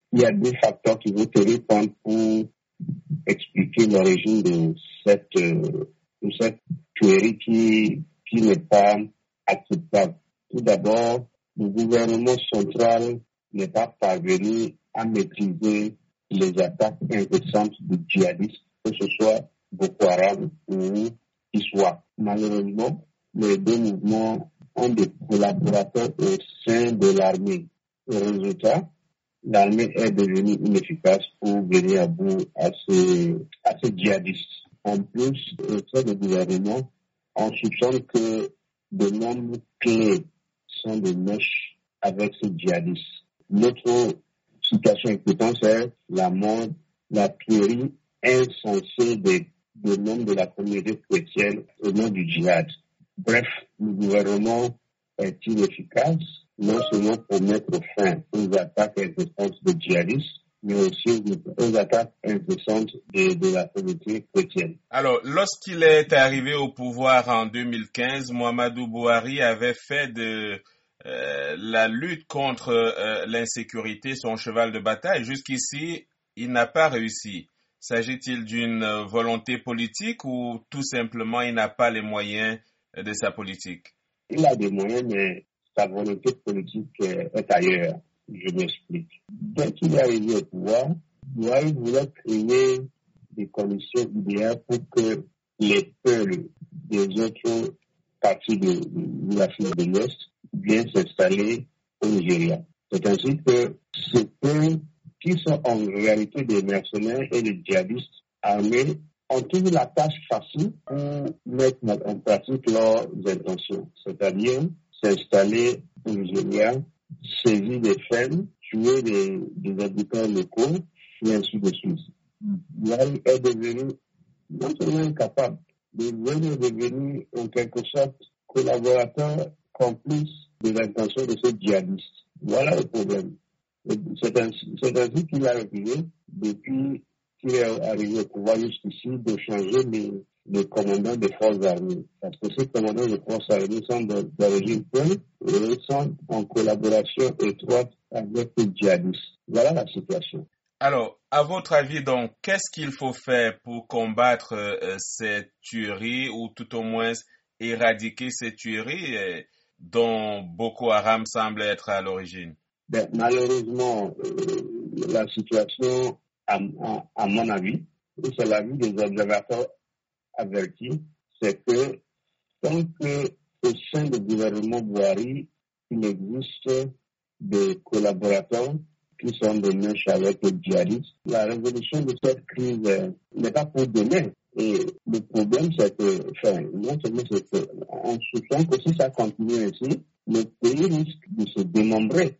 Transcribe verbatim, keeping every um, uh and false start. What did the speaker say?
il y a deux facteurs qui vont tenir compte pour expliquer l'origine de cette, euh, de cette tuerie qui, qui n'est pas acceptable. Tout d'abord, le gouvernement central n'est pas parvenu à maîtriser les attaques incessantes de djihadistes, que ce soit Boko Haram ou Iswa. Malheureusement, les deux mouvements ont des collaborateurs au sein de l'armée. Le résultat, l'armée est devenue inefficace pour venir à bout à ces, à ces djihadistes. En plus, au sein du gouvernement, on soupçonne que de nombres clés sont des mèches avec ces djihadistes. L'autre situation inquiétante, c'est la mort, la tuerie insensée des, des membres de la communauté chrétienne au nom du djihad. Bref, le gouvernement est inefficace, non seulement pour mettre fin aux attaques incessantes de djihadistes, mais aussi aux attaques incessantes de, de la communauté chrétienne. Alors, lorsqu'il est arrivé au pouvoir en deux mille quinze, Muhammadu Buhari avait fait de euh, la lutte contre euh, l'insécurité son cheval de bataille. Jusqu'ici, il n'a pas réussi. S'agit-il d'une volonté politique ou tout simplement il n'a pas les moyens de sa politique? Il a des moyens, mais sa volonté politique est ailleurs. Je m'explique. Dès qu'il est arrivé au pouvoir, Buhari voulait créer des conditions idéales pour que les peuples des autres parties de, de l'Afrique de l'Ouest viennent s'installer au Nigeria. C'est ainsi que ces peuples qui sont en réalité des mercenaires et des djihadistes armés ont toujours la tâche facile pour mettre en pratique leurs intentions, c'est-à-dire s'installer au Nigeria, saisir des fermes, tuer des, des habitants locaux, et ainsi de suite. Buhari est devenu non seulement incapable, mais il est devenu en quelque sorte collaborateur complice de l'intention de ces djihadistes. Voilà le problème. C'est ainsi, c'est ainsi qu'il a refusé, depuis qu'il est arrivé au pouvoir jusqu'ici, de changer les, les commandants des forces armées. Parce que ces commandants des forces armées sont d'origine peul et sont en collaboration étroite avec les djihadistes. Voilà la situation. Alors, à votre avis, donc, qu'est-ce qu'il faut faire pour combattre euh, ces tueries ou tout au moins éradiquer ces tueries euh, dont Boko Haram semble être à l'origine? Ben, malheureusement, euh, la situation, à, à, à mon avis, et c'est l'avis des observateurs avertis, c'est que tant qu'au sein du gouvernement Buhari, il existe des collaborateurs qui sont des mèches avec les djihadistes, la résolution de cette crise euh, n'est pas pour demain. Et le problème, c'est que, enfin, non seulement c'est qu'on soupçonne que si ça continue ainsi, le pays risque de se démembrer.